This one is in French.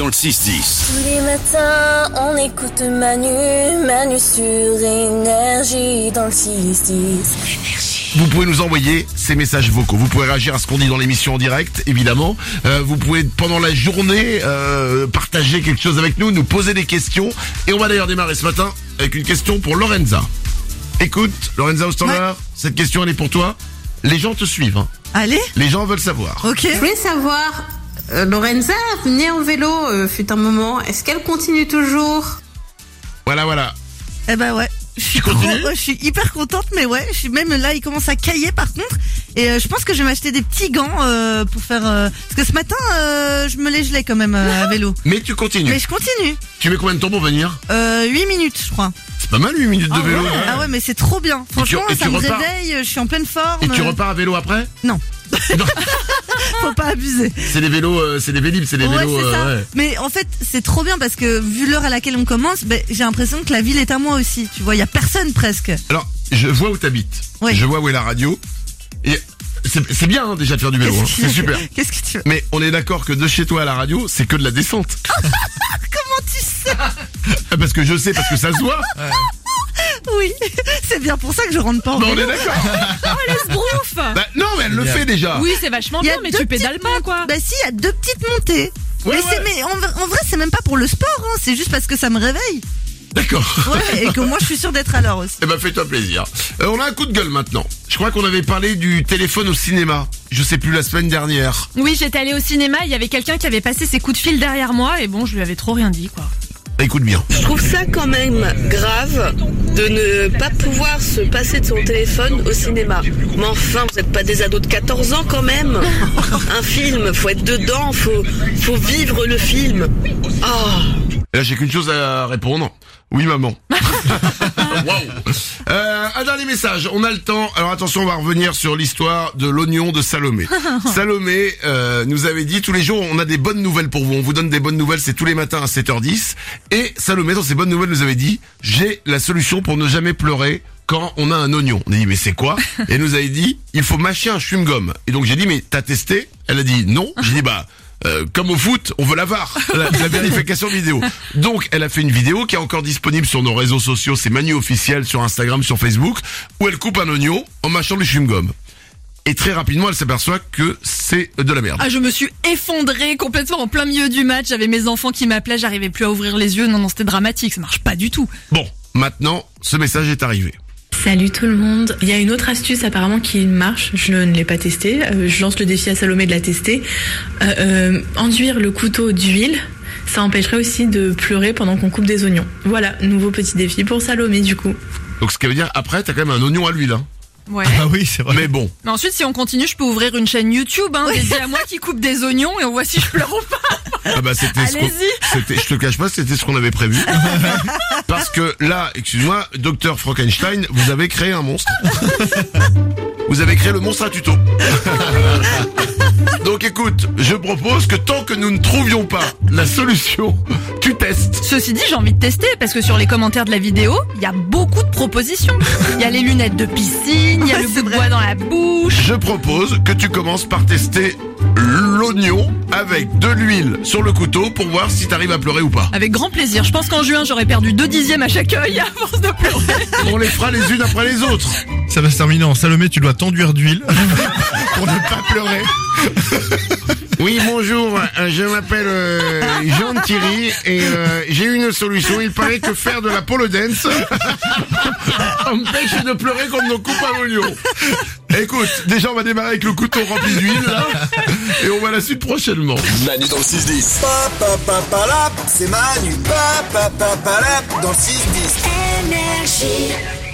dans le 6-10. Tous les matins, on écoute Manu sur Énergie dans le 6-10. Vous pouvez nous envoyer ces messages vocaux. Vous pouvez réagir à ce qu'on dit dans l'émission en direct, évidemment. Vous pouvez, pendant la journée, partager quelque chose avec nous, nous poser des questions. Et on va d'ailleurs démarrer ce matin avec une question pour Lorenza. Écoute, Lorenza au standard, cette question elle est pour toi. Les gens te suivent. Hein. Allez. Les gens veulent savoir. Ok. Je voulais savoir, Lorenza venait en vélo fut un moment. Est-ce qu'elle continue toujours? Voilà. Eh ben ouais. Je suis hyper contente, mais ouais, je suis même là, il commence à cailler par contre. Et je pense que je vais m'acheter des petits gants pour faire... parce que ce matin, je me les gelais quand même à vélo. Mais tu continues. Mais je continue. Tu mets combien de temps pour venir 8 minutes, je crois. C'est pas mal 8 minutes de vélo. Ouais. Ah ouais, mais c'est trop bien. Franchement, et ça tu me repars réveille, je suis en pleine forme. Et tu repars à vélo après? Non. Faut pas abuser. C'est des vélos, c'est des Vélib, c'est des vélos... c'est ça. Ouais. Mais en fait, c'est trop bien parce que vu l'heure à laquelle on commence, j'ai l'impression que la ville est à moi aussi. Tu vois, il y a personne presque. Alors, je vois où t'habites. Oui. Je vois où est la radio. Et c'est bien déjà de faire du vélo, c'est super. Qu'est-ce que tu veux? Mais on est d'accord que de chez toi à la radio, c'est que de la descente. Comment tu sais? Parce que je sais, parce que ça se voit. Oui, c'est bien pour ça que je rentre pas en Mais on vélo. est d'accord. Oh, laisse brouffe. Bah, non, mais elle le fait déjà. Oui, c'est vachement Il y a bien, mais deux tu pédales petites pas, quoi. Bah si, il y a 2 petites montées. Ouais, Mais en vrai, c'est même pas pour le sport, hein. C'est juste parce que ça me réveille. D'accord. Ouais, et que moi, je suis sûre d'être à l'heure aussi. Eh ben, fais-toi plaisir. On a un coup de gueule maintenant. Je crois qu'on avait parlé du téléphone au cinéma. Je sais plus, la semaine dernière. Oui, j'étais allée au cinéma, il y avait quelqu'un qui avait passé ses coups de fil derrière moi, et bon, je lui avais trop rien dit, quoi. Écoute bien. Je trouve ça quand même grave de ne pas pouvoir se passer de son téléphone au cinéma. Mais enfin, vous n'êtes pas des ados de 14 ans quand même. Un film, faut être dedans, faut vivre le film. Oh. Là, j'ai qu'une chose à répondre. Oui, maman. Waouh. Un dernier message. On a le temps. Alors attention, on va revenir sur l'histoire de l'oignon de Salomé. Salomé nous avait dit tous les jours, on a des bonnes nouvelles pour vous. On vous donne des bonnes nouvelles, c'est tous les matins à 7h10. Et Salomé, dans ses bonnes nouvelles, nous avait dit, j'ai la solution pour ne jamais pleurer quand on a un oignon. On a dit, mais c'est quoi? Et elle nous avait dit, il faut mâcher un chewing-gum. Et donc j'ai dit, mais t'as testé? Elle a dit non. J'ai dit, comme au foot, on veut la VAR, la vérification vidéo. Donc, elle a fait une vidéo qui est encore disponible sur nos réseaux sociaux, c'est Manu officiel sur Instagram, sur Facebook, où elle coupe un oignon en mâchant le chewing-gum. Et très rapidement, elle s'aperçoit que c'est de la merde. Ah, je me suis effondrée complètement en plein milieu du match. J'avais mes enfants qui m'appelaient, j'arrivais plus à ouvrir les yeux. Non, c'était dramatique, ça marche pas du tout. Bon, maintenant, ce message est arrivé. Salut tout le monde. Il y a une autre astuce apparemment qui marche, je ne l'ai pas testée. Je lance le défi à Salomé de la tester. Enduire le couteau d'huile, ça empêcherait aussi de pleurer pendant qu'on coupe des oignons. Voilà, nouveau petit défi pour Salomé du coup. Donc ce qui veut dire, après, t'as quand même un oignon à l'huile. Hein. Ouais. Ah oui, c'est vrai. Mais bon. Mais ensuite, si on continue, je peux ouvrir une chaîne YouTube, dédiée à moi qui coupe des oignons, et on voit si je pleure ou pas. Ah bah c'était Allez-y. je te cache pas, c'était ce qu'on avait prévu. Parce que là, excuse-moi, Dr Frankenstein, vous avez créé un monstre. Vous avez créé le monstre à tuto. Donc écoute, je propose que tant que nous ne trouvions pas la solution, tu testes. Ceci dit, j'ai envie de tester, parce que sur les commentaires de la vidéo, il y a beaucoup de propositions. Il y a les lunettes de piscine, il y a le bout de bois dans la bouche. Je propose que tu commences par tester l'oignon avec de l'huile sur le couteau pour voir si t'arrives à pleurer ou pas. Avec grand plaisir. Je pense qu'en juin, j'aurais perdu 2/10 à chaque œil à force de pleurer. On les fera les unes après les autres. Ça va se terminer en Salomé, tu dois t'enduire d'huile Pour ne pas pleurer. Oui, bonjour, je m'appelle Jean Thierry et j'ai une solution. Il paraît que faire de la pole dance empêche de pleurer quand on coupe un oignon. Écoute, déjà on va démarrer avec le couteau rempli d'huile là, et on va à la suite prochainement. Manu dans le 6-10. C'est Manu, dans le 6-10. Énergie.